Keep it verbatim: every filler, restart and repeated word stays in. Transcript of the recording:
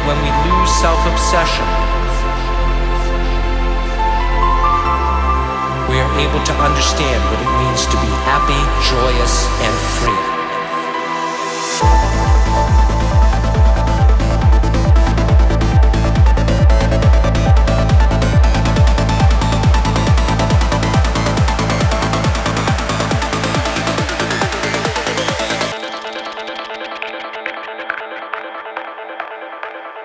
when we lose self-obsession, we are able to understand what it means to be happy, joyous, and free.